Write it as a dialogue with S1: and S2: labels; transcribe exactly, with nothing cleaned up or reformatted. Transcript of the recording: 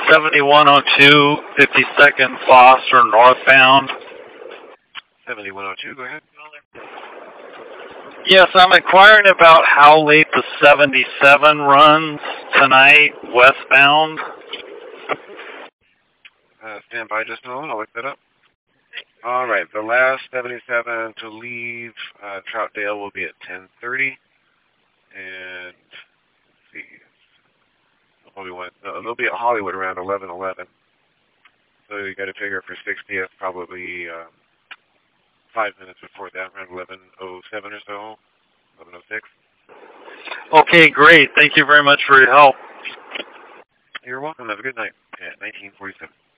S1: seventy-one oh two, fifty-second Foster northbound.
S2: seventy-one oh two, go ahead.
S1: Yes, I'm inquiring about how late the seventy-seven runs tonight, westbound.
S2: Uh, stand by just a moment, I'll look that up. All right, the last seventy-seven to leave uh, Troutdale will be at ten thirty. And, let's see, Hollywood, went, no, they'll be at Hollywood around eleven eleven. So you got to figure for sixtieth, probably uh, five minutes before that, around eleven oh seven or so, eleven oh six.
S1: Okay, great. Thank you very much for your help.
S2: You're welcome. Have a good night at nineteen forty-seven.